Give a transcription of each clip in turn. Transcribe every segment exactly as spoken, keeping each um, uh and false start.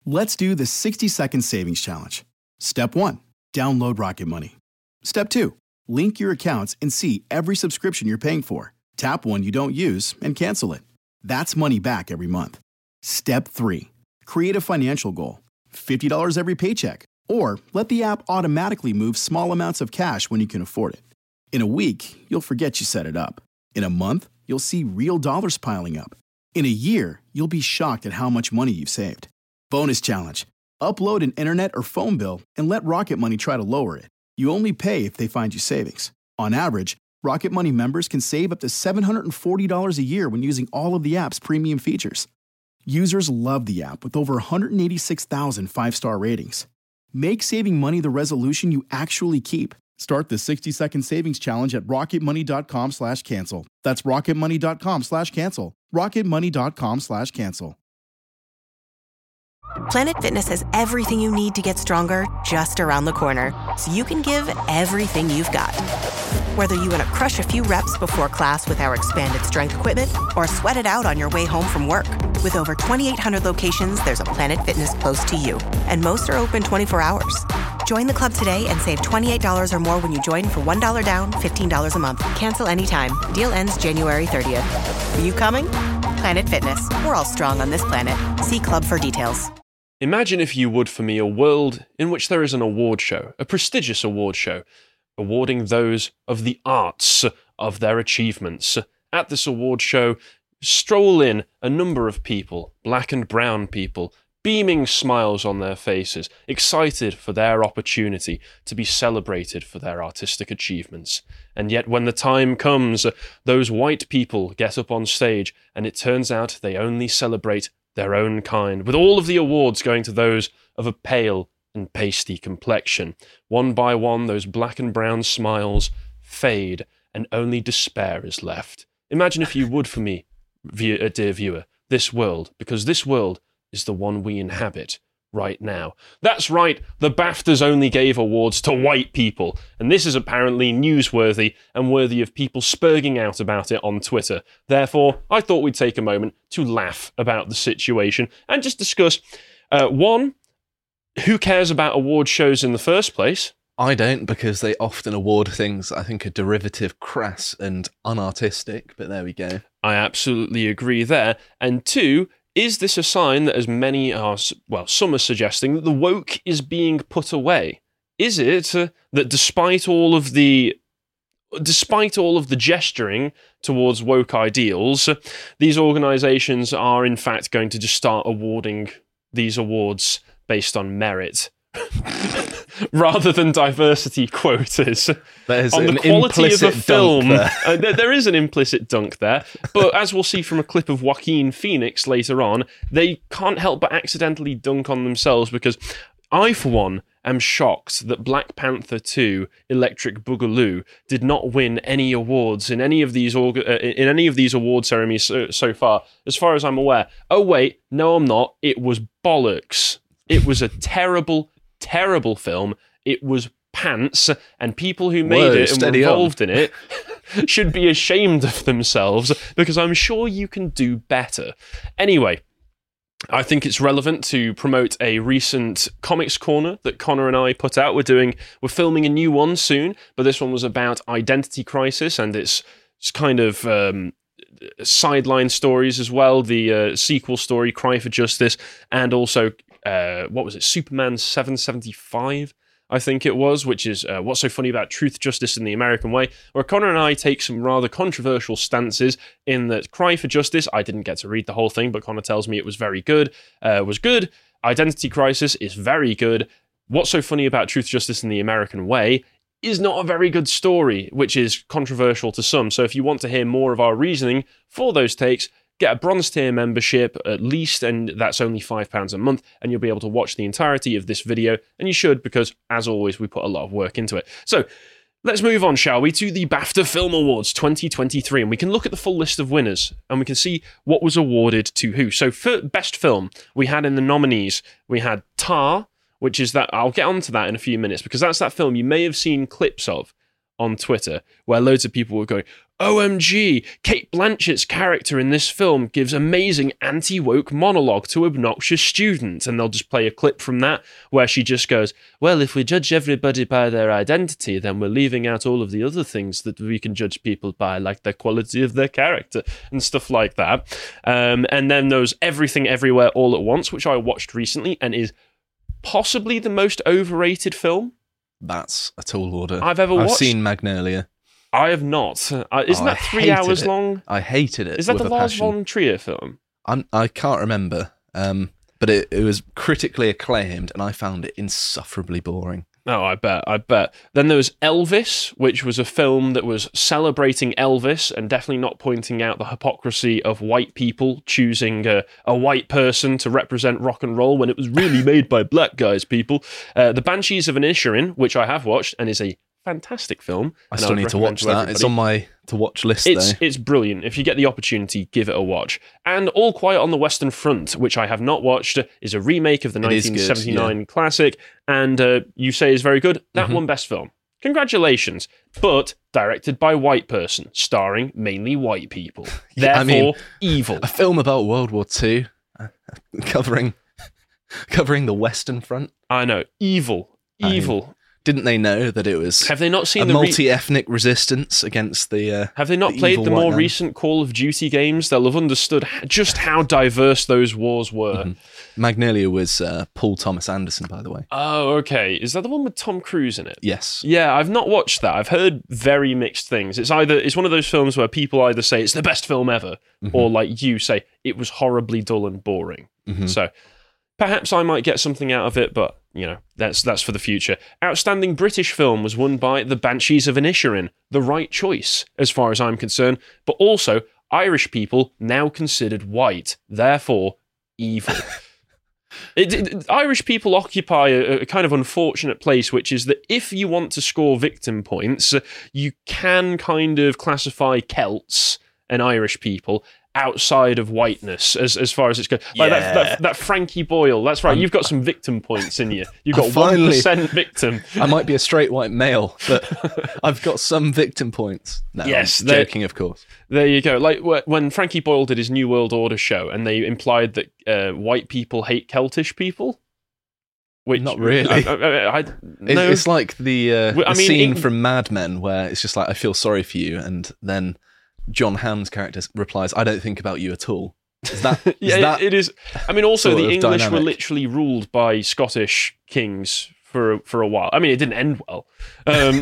Let's do the sixty second savings challenge. Step one, download Rocket Money. Step two, link your accounts and see every subscription you're paying for. Tap one you don't use and cancel it. That's money back every month. Step three, create a financial goal. fifty dollars every paycheck. Or let the app automatically move small amounts of cash when you can afford it. In a week, you'll forget you set it up. In a month, you'll see real dollars piling up. In a year, you'll be shocked at how much money you've saved. Bonus challenge. Upload an internet or phone bill and let Rocket Money try to lower it. You only pay if they find you savings. On average, Rocket Money members can save up to seven hundred forty dollars a year when using all of the app's premium features. Users love the app with over one hundred eighty-six thousand five-star ratings. Make saving money the resolution you actually keep. Start the sixty second savings challenge at rocketmoney.com slash cancel. That's rocketmoney.com slash cancel. rocketmoney.com slash cancel. Planet Fitness has everything you need to get stronger just around the corner, so you can give everything you've got. Whether you want to crush a few reps before class with our expanded strength equipment or sweat it out on your way home from work. With over twenty-eight hundred locations, there's a Planet Fitness close to you, and most are open twenty-four hours. Join the club today and save twenty-eight dollars or more when you join for one dollar down, fifteen dollars a month. Cancel anytime. Deal ends January thirtieth. Are you coming? Planet Fitness. We're all strong on this planet. See club for details. Imagine, if you would, for me, a world in which there is an award show, a prestigious award show, awarding those of the arts of their achievements. At this award show, stroll in a number of people, black and brown people, beaming smiles on their faces, excited for their opportunity to be celebrated for their artistic achievements. And yet when the time comes, those white people get up on stage, and it turns out they only celebrate their own kind, with all of the awards going to those of a pale and pasty complexion. One by one, those black and brown smiles fade, and only despair is left. Imagine, if you would, for me, view, dear viewer, this world, because this world is the one we inhabit right now. That's right, the BAFTAs only gave awards to white people, and this is apparently newsworthy and worthy of people spurging out about it on Twitter. Therefore, I thought we'd take a moment to laugh about the situation and just discuss, uh, one, who cares about award shows in the first place? I don't, because they often award things I think are derivative, crass and unartistic, but there we go. I absolutely agree there. And two, is this a sign that, as many are, well, some are suggesting, that the woke is being put away? Is it uh, that despite all of the despite all of the gesturing towards woke ideals, these organisations are in fact going to just start awarding these awards based on merit rather than diversity quotas? There's on an the quality of a film. There. uh, there, there is an implicit dunk there, but as we'll see from a clip of Joaquin Phoenix later on, they can't help but accidentally dunk on themselves, because I, for one, am shocked that Black Panther two Electric Boogaloo did not win any awards in any of these org- uh, in any of these award ceremonies so, so far, as far as I'm aware. Oh wait, no I'm not. It was bollocks. It was a terrible, terrible film. It was pants, and people who made Whoa, it and were steady involved on. in it should be ashamed of themselves, because I'm sure you can do better. Anyway, I think it's relevant to promote a recent Comics Corner that Connor and I put out. We're doing, we're filming a new one soon, but this one was about Identity Crisis, and it's, it's kind of um, sideline stories as well. The uh, sequel story, Cry for Justice, and also, uh, what was it, Superman seven seventy-five? I think it was, which is uh, What's So Funny About Truth, Justice, and the American Way, where Connor and I take some rather controversial stances in that Cry for Justice, I didn't get to read the whole thing, but Connor tells me it was very good, uh, was good. Identity Crisis is very good. What's So Funny About Truth, Justice, and the American Way is not a very good story, which is controversial to some. So if you want to hear more of our reasoning for those takes, get a bronze tier membership at least, and that's only five pounds a month, and you'll be able to watch the entirety of this video, and you should, because, as always, we put a lot of work into it. So, let's move on, shall we, to the BAFTA Film Awards twenty twenty-three, and we can look at the full list of winners, and we can see what was awarded to who. So, for Best Film, we had in the nominees, we had Tar, which is that, I'll get onto that in a few minutes, because that's that film you may have seen clips of on Twitter where loads of people were going, O M G, Kate Blanchett's character in this film gives amazing anti-woke monologue to obnoxious students. And they'll just play a clip from that where she just goes, well, if we judge everybody by their identity, then we're leaving out all of the other things that we can judge people by, like the quality of their character and stuff like that. Um, and then there's Everything Everywhere All at Once, which I watched recently and is possibly the most overrated film That's a tall order. I've ever I've watched. seen Magnolia. I have not. Uh, isn't Oh, that I three hated hours it. long? I hated it. Is that with the a Lars passion. von Trier film? I'm, I can't remember, um, but it, it was critically acclaimed, and I found it insufferably boring. Oh, I bet, I bet. Then there was Elvis, which was a film that was celebrating Elvis and definitely not pointing out the hypocrisy of white people choosing a, a white person to represent rock and roll when it was really made by black guys, people. Uh, the Banshees of Inisherin, which I have watched and is a fantastic film. I and still would need to recommend watch that. It's everybody. on my to-watch list, It's though. it's brilliant. If you get the opportunity, give it a watch. And All Quiet on the Western Front, which I have not watched, is a remake of the It is good, nineteen seventy-nine classic, and uh, you say is very good. That Mhm. won Best Film. Congratulations. But directed by a white person, starring mainly white people. Yeah, Therefore, I mean, evil. A film about World War Two, uh, covering covering the Western Front. I know. Evil. I mean, Evil. Didn't they know that it was Have they not a seen the re- multi-ethnic resistance against the... Uh, Have they not the played evil the white more man? recent Call of Duty games? They'll have understood h- just how diverse those wars were. Mhm. Magnolia was uh, Paul Thomas Anderson, by the way. Oh, okay. Is that the one with Tom Cruise in it? Yes. Yeah, I've not watched that. I've heard very mixed things. It's either it's one of those films where people either say it's the best film ever, Mhm. or like you say it was horribly dull and boring. Mhm. So perhaps I might get something out of it, but you know that's that's for the future. Outstanding British film was won by The Banshees of Inisherin, the right choice as far as I'm concerned. But also Irish people now considered white, therefore evil. It, it, Irish people occupy a, a kind of unfortunate place, which is that if you want to score victim points, you can kind of classify Celts and Irish people outside of whiteness as as far as it's going. Like that, Yeah. that, that Frankie Boyle, that's right, I'm- you've got some victim points in you. You've I got one finally- percent victim. I might be a straight white male, but I've got some victim points. No, Yes, I'm they're- joking, of course. There you go. Like wh- when Frankie Boyle did his New World Order show and they implied that uh, white people hate Celtish people. Which, Not really. I, I, I, I, It- no. It's like the, uh, Well, I the mean, scene it- from Mad Men where it's just like, I feel sorry for you, and then John Hamm's character replies, I don't think about you at all. Is that, is yeah, that it is. I mean, also sort the of English were dynamic? literally ruled by Scottish kings for a, for a while. I mean, it didn't end well, um,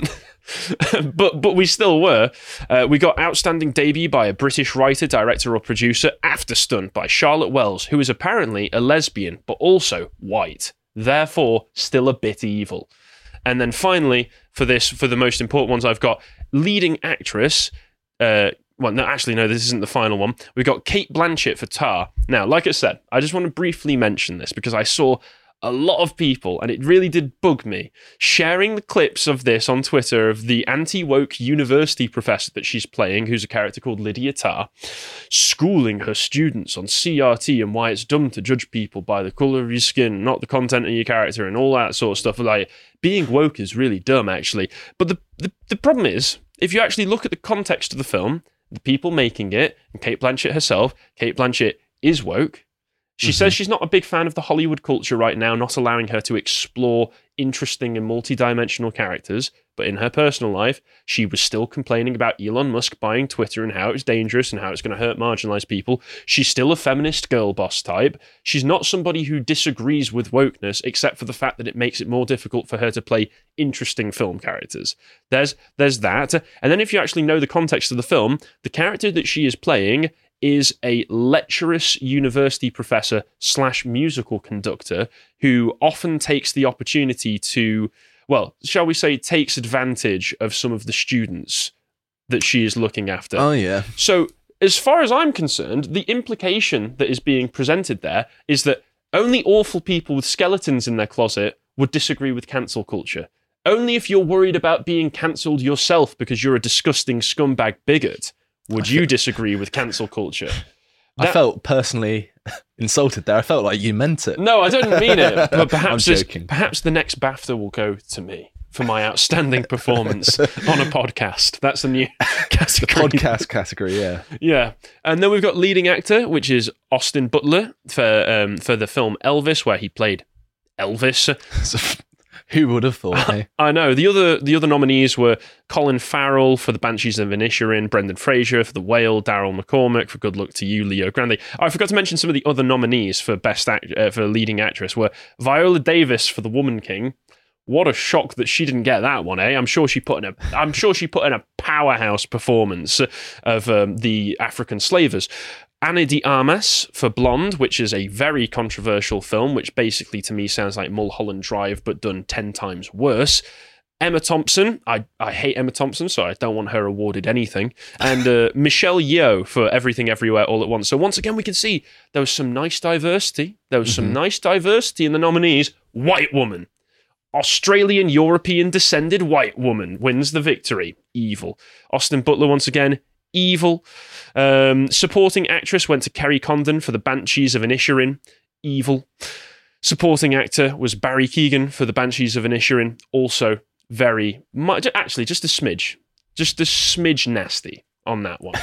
but but we still were. Uh, we got outstanding debut by a British writer, director, or producer. Afterstunt by Charlotte Wells, who is apparently a lesbian but also white, therefore still a bit evil. And then finally, for this, for the most important ones, I've got leading actress. Uh, well, no, actually, no, this isn't the final one. We've got Kate Blanchett for Tar. Now, like I said, I just want to briefly mention this because I saw a lot of people, and it really did bug me, sharing the clips of this on Twitter of the anti-woke university professor that she's playing, who's a character called Lydia Tarr, schooling her students on C R T and why it's dumb to judge people by the colour of your skin, not the content of your character, and all that sort of stuff. Like, being woke is really dumb, actually. But the, the, the problem is, if you actually look at the context of the film, the people making it, and Kate Blanchett herself, Kate Blanchett is woke. She Mhm. says she's not a big fan of the Hollywood culture right now, not allowing her to explore interesting and multi-dimensional characters. But in her personal life, she was still complaining about Elon Musk buying Twitter and how it's dangerous and how it's going to hurt marginalized people. She's still a feminist girl boss type. She's not somebody who disagrees with wokeness, except for the fact that it makes it more difficult for her to play interesting film characters. There's there's that. And then if you actually know the context of the film, the character that she is playing is a lecherous university professor slash musical conductor who often takes the opportunity to, well, shall we say, takes advantage of some of the students that she is looking after. Oh, yeah. So, as far as I'm concerned, the implication that is being presented there is that only awful people with skeletons in their closet would disagree with cancel culture. Only if you're worried about being cancelled yourself because you're a disgusting scumbag bigot would you disagree with cancel culture. I That- felt personally insulted there. I felt like you meant it. No, I don't mean it. But I'm perhaps this, joking. perhaps the next BAFTA will go to me for my outstanding performance on a podcast. That's a new category. The podcast category, yeah. Yeah. And then we've got leading actor, which is Austin Butler for um, for the film Elvis, where he played Elvis. So, who would have thought, eh? I know. The other the other nominees were Colin Farrell for The Banshees of Inisherin, Brendan Fraser for The Whale, Daryl McCormack for Good Luck to You, Leo Grande. Oh, I forgot to mention some of the other nominees for best act- uh, for leading actress were Viola Davis for The Woman King. What a shock that she didn't get that one, eh? I'm sure she put in a I'm sure she put in a powerhouse performance of um, the African slavers. Ana de Armas for Blonde, which is a very controversial film, which basically to me sounds like Mulholland Drive, but done ten times worse. Emma Thompson, I, I hate Emma Thompson, so I don't want her awarded anything. And uh, Michelle Yeoh for Everything Everywhere All at Once. So once again, we can see there was some nice diversity. There was some mm-hmm. nice diversity in the nominees. White woman. Australian European descended white woman wins the victory. Evil. Austin Butler once again. Evil. Um, supporting actress went to Kerry Condon for The Banshees of Inisherin. Evil. Supporting actor was Barry Keoghan for The Banshees of Inisherin. Also very much, actually just a smidge, just a smidge nasty on that one.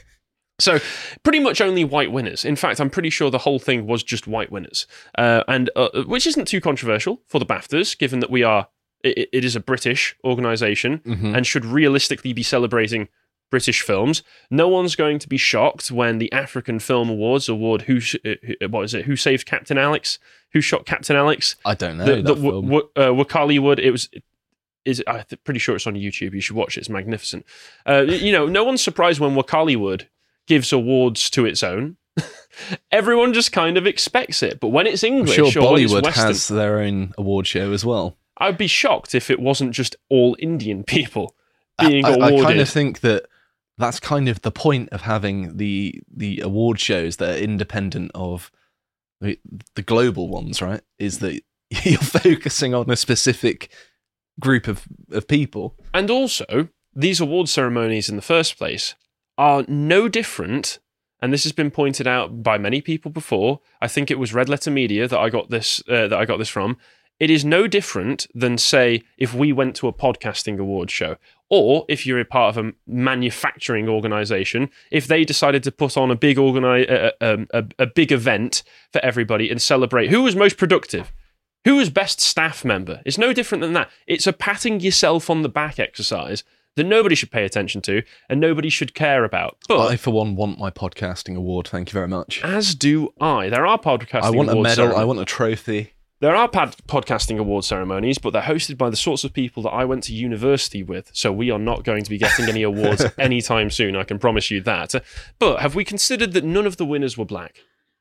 So pretty much only white winners. In fact, I'm pretty sure the whole thing was just white winners, uh, and uh, which isn't too controversial for the BAFTAs, given that we are it, it is a British organisation mm-hmm. and should realistically be celebrating British films. No one's going to be shocked when the African Film Awards award who, sh- uh, what is it? Who saved Captain Alex? Who shot Captain Alex? I don't know. The, that the, film. w- w- uh, Wakali Wood. It was. Is I'm pretty sure it's on YouTube. You should watch it. It's magnificent. Uh, you know, no one's surprised when Wakali Wood gives awards to its own. Everyone just kind of expects it. But when it's English, I'm sure or when it's Bollywood Western, has their own award show as well. I'd be shocked if it wasn't just all Indian people being I, I, awarded. I kind of think that that's kind of the point of having the the award shows that are independent of the, the global ones, right? Is that you're focusing on a specific group of, of people. And also, these award ceremonies in the first place are no different, and this has been pointed out by many people before. I think it was Red Letter Media that I got this uh, that I got this from. It is no different than, say, if we went to a podcasting award show, or if you're a part of a manufacturing organisation, if they decided to put on a big organi- uh, um, a, a big event for everybody and celebrate who was most productive, who was best staff member. It's no different than that. It's a patting yourself on the back exercise that nobody should pay attention to and nobody should care about. But I, for one, want my podcasting award. Thank you very much. As do I. There are podcasting I want a medal. ceremonies. I want a trophy. There are pad- podcasting award ceremonies, but they're hosted by the sorts of people that I went to university with, so we are not going to be getting any awards anytime soon, I can promise you that. But have we considered that none of the winners were black?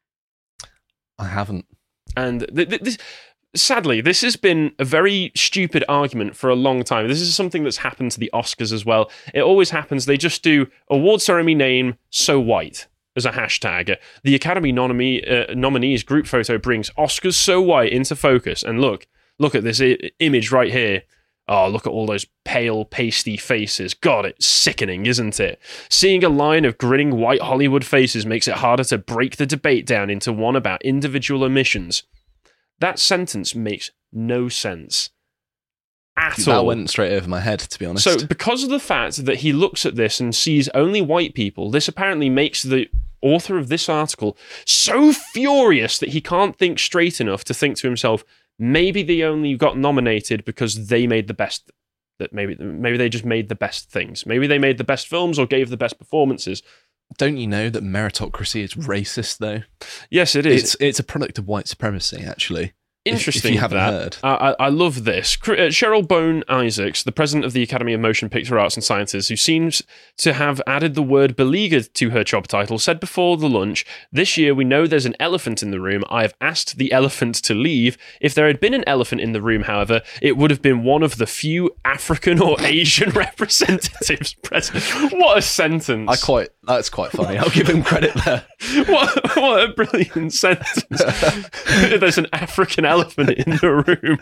I haven't. And th- th- this... Sadly, this has been a very stupid argument for a long time. This is something that's happened to the Oscars as well. It always happens. They just do award ceremony name so white as a hashtag. The Academy nominee, uh, nominees group photo brings Oscars so white into focus. And look, look at this I- image right here. Oh, look at all those pale, pasty faces. God, it's sickening, isn't it? Seeing a line of grinning white Hollywood faces makes it harder to break the debate down into one about individual omissions. That sentence makes no sense at that all. That went straight over my head, to be honest. So because of the fact that he looks at this and sees only white people, this apparently makes the author of this article so furious that he can't think straight enough to think to himself, maybe they only got nominated because they made the best, that maybe maybe they just made the best things. Maybe they made the best films or gave the best performances. Don't you know that meritocracy is racist, though? Yes, it is. It's it's a product of white supremacy, actually. Interesting. If, if you haven't that. heard. I, I love this. Cheryl Bone Isaacs, the president of the Academy of Motion Picture Arts and Sciences, who seems to have added the word beleaguered to her job title, said before the lunch, "This year we know there's an elephant in the room. I have asked the elephant to leave. If there had been an elephant in the room, however, it would have been one of the few African or Asian representatives present." What a sentence. I quite, that's quite funny. I'll give him credit there. What, what a brilliant sentence. There's an African elephant in the room.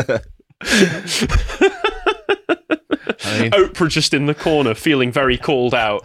I mean, Oprah just in the corner feeling very called out.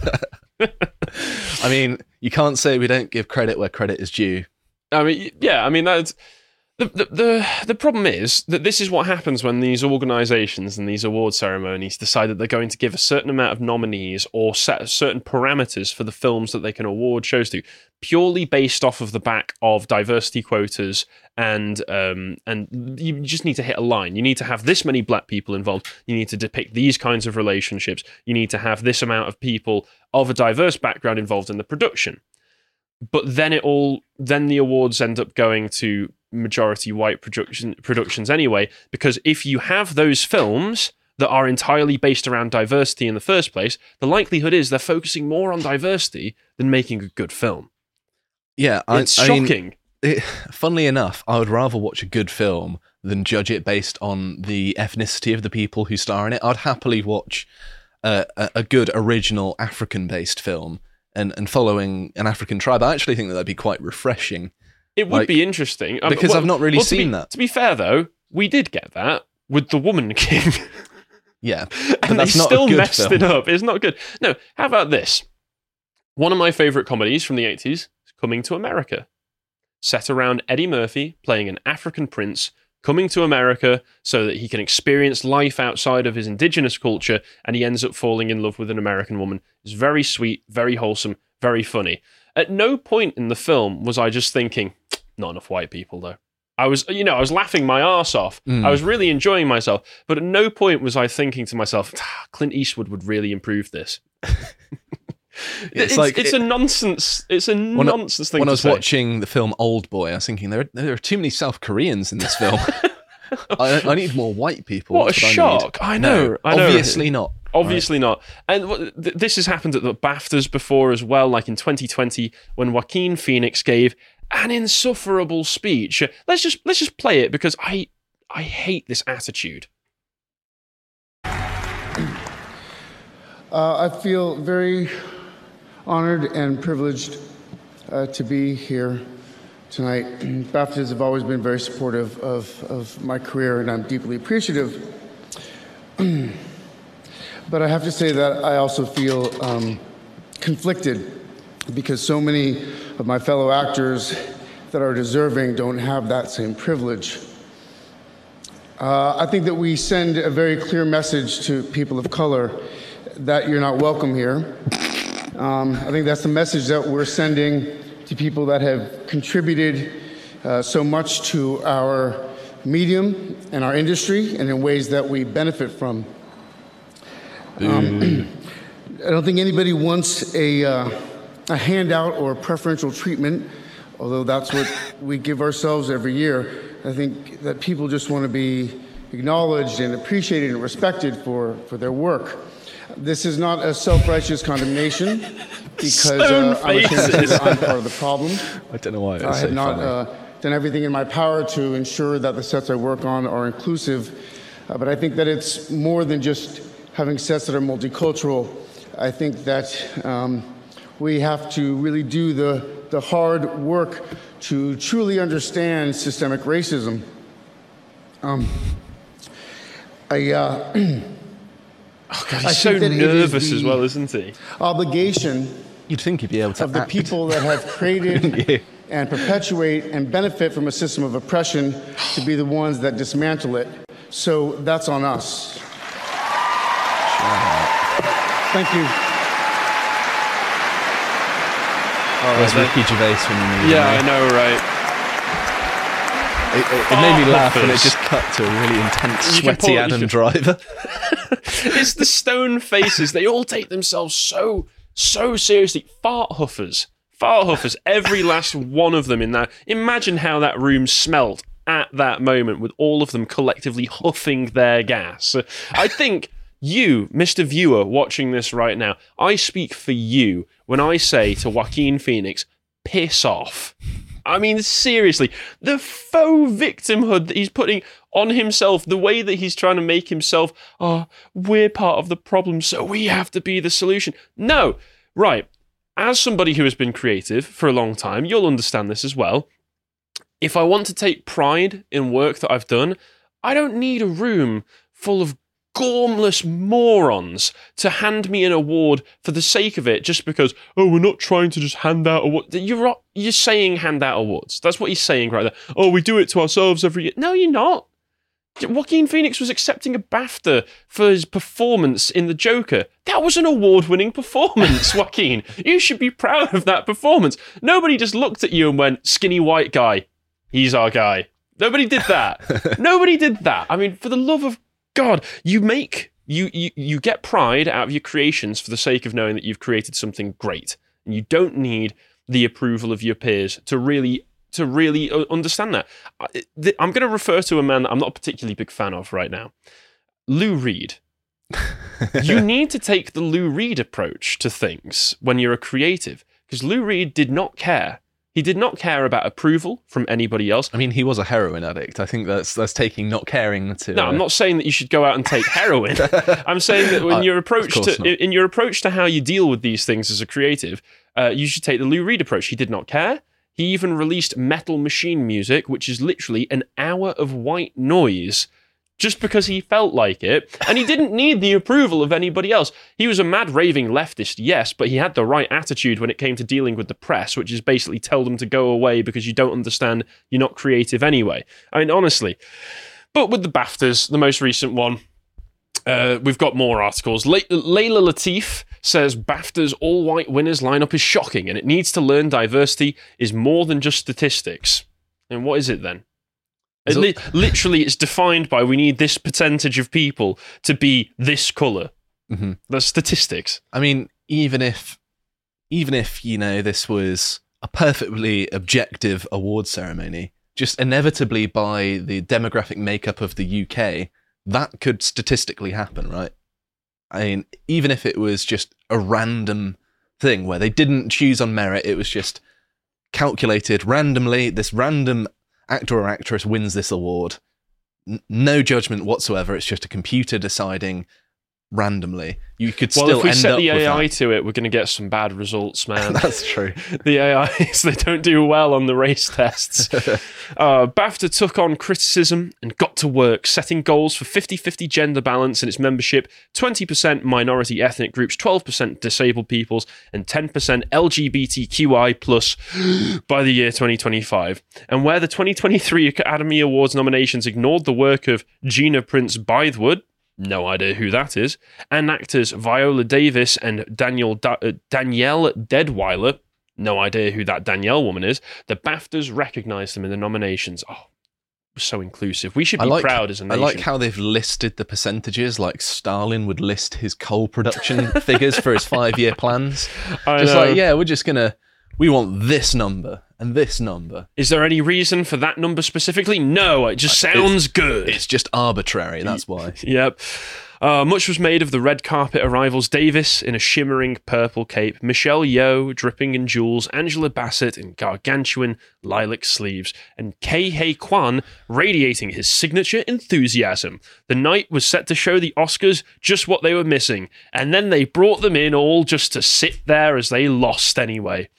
I mean, you can't say we don't give credit where credit is due. I mean, yeah, I mean, that's The, the the the problem is that this is what happens when these organisations and these award ceremonies decide that they're going to give a certain amount of nominees or set certain parameters for the films that they can award shows to, purely based off of the back of diversity quotas, and um and you just need to hit a line. You need to have this many black people involved. You need to depict these kinds of relationships. You need to have this amount of people of a diverse background involved in the production. But then it all then the awards end up going to majority white production productions anyway, because if you have those films that are entirely based around diversity in the first place, the likelihood is they're focusing more on diversity than making a good film. Yeah, I, it's I shocking. Mean, it, funnily enough, I would rather watch a good film than judge it based on the ethnicity of the people who star in it. I'd happily watch uh, a, a good original African-based film and, and following an African tribe. I actually think that that'd be quite refreshing. It would like, be interesting. Um, because well, I've not really well, seen be, that. To be fair, though, we did get that with The Woman King. Yeah, but and that's they not still a good messed film. it up. It's not good. No, how about this? One of my favourite comedies from the eighties is Coming to America. Set around Eddie Murphy playing an African prince coming to America so that he can experience life outside of his indigenous culture, and he ends up falling in love with an American woman. It's very sweet, very wholesome, very funny. At no point in the film was I just thinking, not enough white people, though. I was, you know, I was laughing my arse off. Mm. I was really enjoying myself. But at no point was I thinking to myself, ah, Clint Eastwood would really improve this. It's, it's like it's it, a nonsense. It's a when nonsense I, thing When to I was say. watching the film Old Boy, I was thinking there are, there are too many South Koreans in this film. I, I need more white people. What That's a I shock! need. I know. No, I know. obviously not. Obviously not. And what- th- this has happened at the BAFTAs before as well, like in twenty twenty when Joaquin Phoenix gave an insufferable speech. Let's just let's just play it because I I hate this attitude. Uh, I feel very honored and privileged uh, to be here tonight. BAFTAs have always been very supportive of, of my career, and I'm deeply appreciative. But I have to say that I also feel um, conflicted because so many of my fellow actors that are deserving don't have that same privilege. Uh, I think that we send a very clear message to people of color that you're not welcome here. Um, I think that's the message that we're sending to people that have contributed uh, so much to our medium and our industry and in ways that we benefit from. Um, I don't think anybody wants a, uh, a handout or preferential treatment, although that's what we give ourselves every year. I think that people just want to be acknowledged and appreciated and respected for, for their work. This is not a self-righteous condemnation because uh, I'm ashamed to say that I'm part of the problem. I don't know why it was I so have not funny. uh, done everything in my power to ensure that the sets I work on are inclusive, uh, but I think that it's more than just having sets that are multicultural. I think that um, we have to really do the, the hard work to truly understand systemic racism. Um, I, uh, Oh God, I he's so think that it is nervous the as well, isn't he? obligation You'd think he'd be able to of the act. people that have created Yeah. and perpetuate and benefit from a system of oppression to be the ones that dismantle it. So that's on us. Thank you. Where's Ricky Gervais when you need Yeah, I him? know, right? It, it, it made me Oh, laugh when it Hoppers. just cut to a really intense, You can sweaty pull- Adam you can- Driver. It's the stone faces. They all take themselves so, so seriously. Fart huffers. Fart huffers. Every last one of them in that. Imagine how that room smelt at that moment with all of them collectively huffing their gas. I think you, Mister Viewer, watching this right now, I speak for you when I say to Joaquin Phoenix, piss off. I mean, seriously, the faux victimhood that he's putting on himself, the way that he's trying to make himself, oh, we're part of the problem, so we have to be the solution. No, right. As somebody who has been creative for a long time, you'll understand this as well. If I want to take pride in work that I've done, I don't need a room full of gormless morons to hand me an award for the sake of it, just because, oh, we're not trying to just hand out awards. You're, you're saying hand out awards. That's what he's saying right there. Oh, we do it to ourselves every year. No, you're not. Joaquin Phoenix was accepting a BAFTA for his performance in The Joker. That was an award-winning performance, Joaquin. You should be proud of that performance. Nobody just looked at you and went, skinny white guy, he's our guy. Nobody did that. Nobody did that. I mean, for the love of God, you make, you, you, you get pride out of your creations for the sake of knowing that you've created something great. And you don't need the approval of your peers to really to really understand that. I'm going to refer to a man that I'm not a particularly big fan of right now. Lou Reed. You need to take the Lou Reed approach to things when you're a creative, because Lou Reed did not care. He did not care about approval from anybody else. I mean, he was a heroin addict. I think that's that's taking not caring to... No, uh... I'm not saying that you should go out and take heroin. I'm saying that when uh, your approach to not. in your approach to how you deal with these things as a creative, uh, you should take the Lou Reed approach. He did not care. He even released Metal Machine Music, which is literally an hour of white noise, just because he felt like it, and he didn't need the approval of anybody else. He was a mad raving leftist, yes, but he had the right attitude when it came to dealing with the press, which is basically tell them to go away because you don't understand, you're not creative anyway. I mean, honestly. But with the BAFTAs, the most recent one, uh, we've got more articles. Le- Layla Latif says BAFTA's all-white winners lineup is shocking and it needs to learn diversity is more than just statistics. And what is it then? It li- literally, it's defined by we need this percentage of people to be this colour. Mm-hmm. That's statistics. I mean, even if, even if, you know, this was a perfectly objective award ceremony, just inevitably by the demographic makeup of the U K, that could statistically happen, right? I mean, even if it was just a random thing where they didn't choose on merit, it was just calculated randomly, this random actor or actress wins this award. N- no judgment whatsoever. It's just a computer deciding randomly. You could well, still if we end set up the with A I that. to it, we're going to get some bad results, man. That's true. The A Is, they don't do well on the race tests. uh, BAFTA took on criticism and got to work, setting goals for fifty-fifty gender balance in its membership, twenty percent minority ethnic groups, twelve percent disabled peoples, and ten percent L G B T Q I plus by the year twenty twenty-five. And where the twenty twenty-three Academy Awards nominations ignored the work of Gina Prince Bythewood, no idea who that is, and actors Viola Davis and Daniel da- uh, Danielle Deadwyler, no idea who that Danielle woman is, the BAFTAs recognised them in the nominations. Oh, so inclusive. We should be like, proud as a nation. I like how they've listed the percentages, like Stalin would list his coal production figures for his five-year plans. I just know. like, yeah, we're just going to, we want this number and this number. Is there any reason for that number specifically? No, it just sounds it's, good. It's just arbitrary, that's why. Yep. Uh, much was made of the red carpet arrivals. Davis in a shimmering purple cape, Michelle Yeoh dripping in jewels, Angela Bassett in gargantuan lilac sleeves, and Kei Hei Kwan radiating his signature enthusiasm. The night was set to show the Oscars just what they were missing, and then they brought them in all just to sit there as they lost anyway.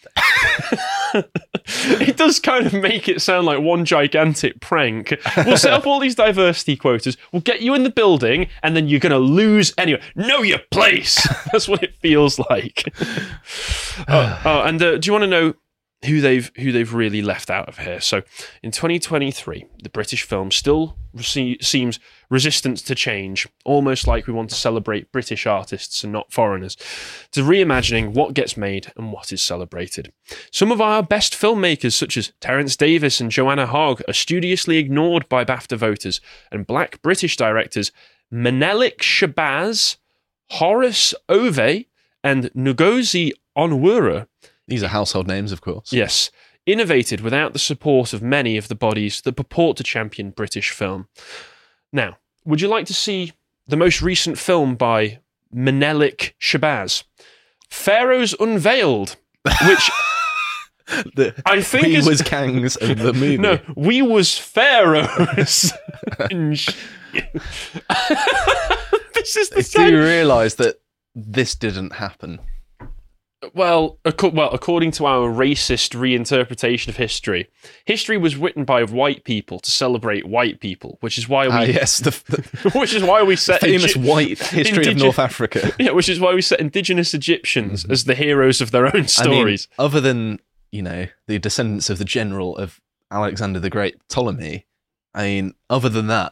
It does kind of make it sound like one gigantic prank. We'll set up all these diversity quotas, we'll get you in the building, and then you're going to lose anyway. Know your place! That's what it feels like. oh, oh, and uh, do you want to know who they've who they've really left out of here? So, in twenty twenty-three, the British film still rece- seems resistant to change, almost like we want to celebrate British artists and not foreigners, to reimagining what gets made and what is celebrated. Some of our best filmmakers, such as Terence Davis and Joanna Hogg, are studiously ignored by BAFTA voters, and black British directors Menelik Shabazz, Horace Ove, and Ngozi Onwurah, these are household names, of course. yes, innovated without the support of many of the bodies that purport to champion British film. Now, would you like to see the most recent film by Menelik Shabazz? Pharaohs Unveiled, which the, I think we is... was Kangs of the movie. No, we was pharaohs. This is the Do same. you realise that this didn't happen? Well, ac- well, according to our racist reinterpretation of history, history was written by white people to celebrate white people, which is why we, Ah, yes, the, the which is why we set famous Egy- white history Indige- of North Africa. Yeah, which is why we set indigenous Egyptians Mm-hmm. as the heroes of their own stories. I mean, other than, you know, the descendants of the general of Alexander the Great, Ptolemy, I mean, other than that,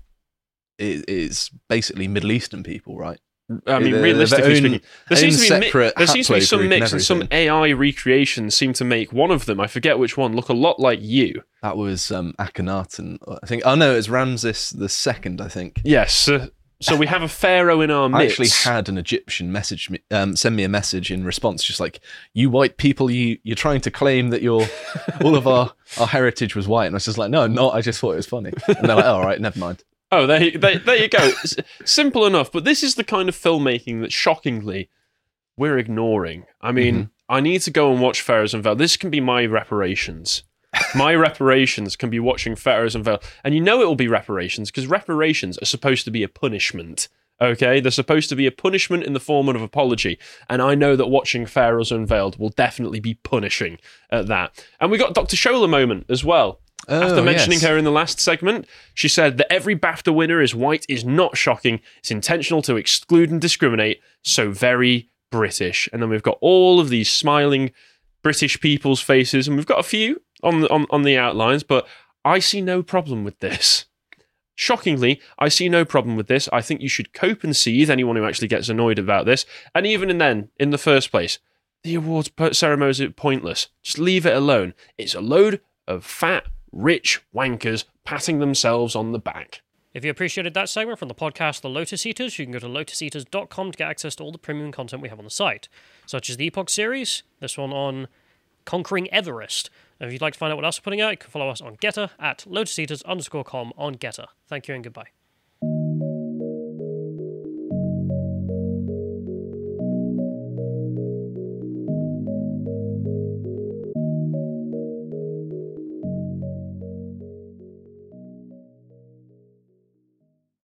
it is basically Middle Eastern people, right? I mean, They're realistically their own- speaking, there seems to own be mi- separate there seems to be some haplogroup mix, and and some everything. A I recreations seem to make one of them, I forget which one, look a lot like you. That was um, Akhenaten, I think. Oh no, it was Ramses the Second, I think. Yes. Uh, so we have a pharaoh in our I midst. actually had an Egyptian message me, um, send me a message in response, just like, "You white people, you you're trying to claim that your all of our our heritage was white," and I was just like, "No, I'm not. I just thought it was funny." And they're like, "Oh, all right, never mind." Oh, there, you- there, there you go. S- Simple enough, but this is the kind of filmmaking that, shockingly, we're ignoring. I mean, Mm-hmm. I need to go and watch Pharaohs and Veil. This can be my reparations. My reparations can be watching Pharaohs and Veil. And you know it will be reparations, because reparations are supposed to be a punishment. Okay? They're supposed to be a punishment in the form of apology. And I know that watching Pharaohs Unveiled will definitely be punishing at that. And we got Doctor Shola moment as well. After Oh, mentioning yes. her in the last segment, she said that every BAFTA winner is white is not shocking. It's intentional to exclude and discriminate. So very British. And then we've got all of these smiling British people's faces, and we've got a few on the, on, on the outlines, but I see no problem with this. Shockingly, I see no problem with this. I think you should cope and seethe, anyone who actually gets annoyed about this. And even then, in the first place, the awards ceremonies are pointless. Just leave it alone. It's a load of fat, rich wankers patting themselves on the back. If you appreciated that segment from the podcast The Lotus Eaters, you can go to lotus eaters dot com to get access to all the premium content we have on the site, such as the Epoch series, this one on Conquering Everest. And if you'd like to find out what else we're putting out, you can follow us on Getter at lotus eaters underscore com on Getter. Thank you and goodbye.